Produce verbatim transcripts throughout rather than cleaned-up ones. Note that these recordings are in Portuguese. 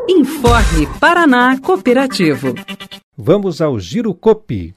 Informe Paraná Cooperativo. Vamos ao Giro Copi.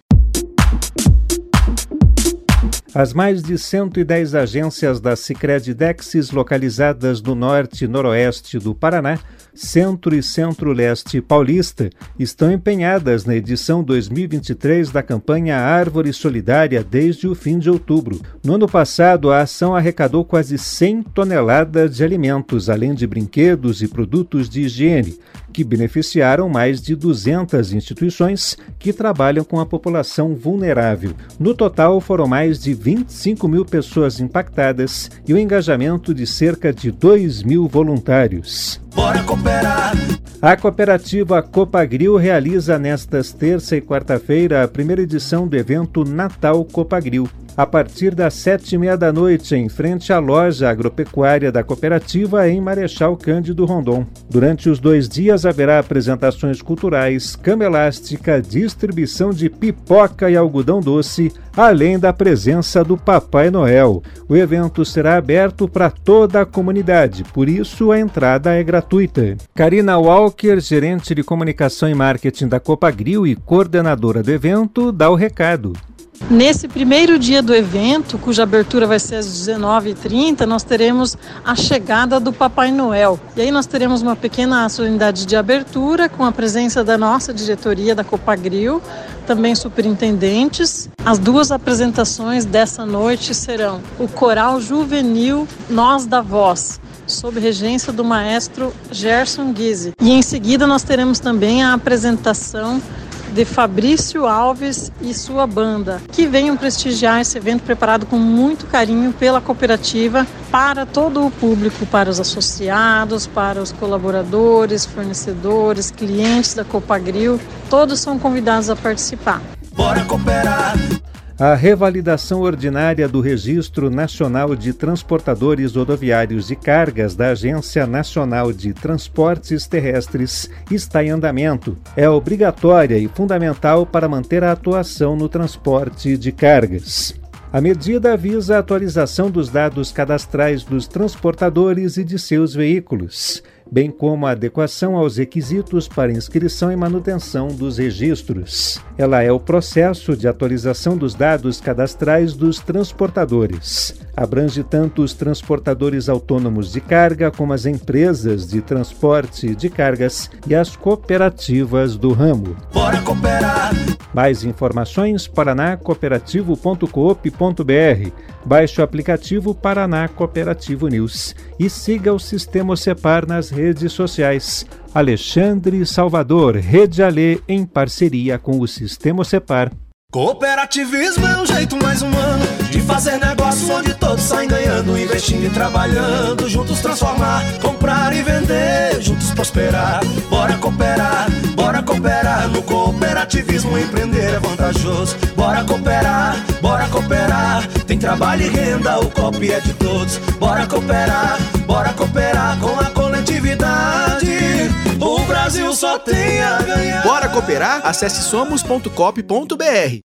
As mais de cento e dez agências da Sicredi Dexis localizadas no norte e noroeste do Paraná, centro e centro-leste paulista, estão empenhadas na edição dois mil e vinte e três da campanha Árvore Solidária desde o fim de outubro. No ano passado, a ação arrecadou quase cem toneladas de alimentos, além de brinquedos e produtos de higiene, que beneficiaram mais de duzentas instituições que trabalham com a população vulnerável. No total, foram mais de vinte e cinco mil pessoas impactadas e o engajamento de cerca de dois mil voluntários. Bora cooperar! A cooperativa Copagril realiza nestas terça e quarta-feira a primeira edição do evento Natal Copagril, a partir das sete e meia da noite, em frente à loja agropecuária da cooperativa em Marechal Cândido Rondon. Durante os dois dias haverá apresentações culturais, cama elástica, distribuição de pipoca e algodão doce, além da presença do Papai Noel. O evento será aberto para toda a comunidade, por isso a entrada é gratuita. Karina Walker, gerente de comunicação e marketing da Copagril e coordenadora do evento, dá o recado. Nesse primeiro dia do evento, cuja abertura vai ser às dezenove e trinta, nós teremos a chegada do Papai Noel. E aí nós teremos uma pequena solenidade de abertura com a presença da nossa diretoria da Copagril, também superintendentes. As duas apresentações dessa noite serão o Coral Juvenil Nós da Voz, sob regência do maestro Gerson Guise. E em seguida nós teremos também a apresentação de Fabrício Alves e sua banda, que venham prestigiar esse evento preparado com muito carinho pela cooperativa para todo o público, para os associados, para os colaboradores, fornecedores, clientes da Copagril. Todos são convidados a participar. Bora cooperar! A revalidação ordinária do Registro Nacional de Transportadores Rodoviários de Cargas da Agência Nacional de Transportes Terrestres está em andamento. É obrigatória e fundamental para manter a atuação no transporte de cargas. A medida visa a atualização dos dados cadastrais dos transportadores e de seus veículos, bem como a adequação aos requisitos para inscrição e manutenção dos registros. Ela é o processo de atualização dos dados cadastrais dos transportadores. Abrange tanto os transportadores autônomos de carga como as empresas de transporte de cargas e as cooperativas do ramo. Bora cooperar! Mais informações paraná cooperativo ponto coop ponto br. Baixe o aplicativo Paraná Cooperativo News e siga o Sistema Cepar nas redes sociais. Alexandre Salvador, Rede Alê, em parceria com o Sistema Cepar. Cooperativismo é um jeito mais humano de fazer negócio onde todos saem ganhando, investindo e trabalhando, juntos transformar, comprar e vender, juntos prosperar. Bora cooperar, bora cooperar, no cooperativismo empreender é vantajoso. Bora cooperar, bora cooperar, tem trabalho e renda, o coop é de todos. Bora cooperar, bora cooperar com a coletividade, o Brasil só tem a ganhar. Bora cooperar? Acesse somos ponto coop ponto br.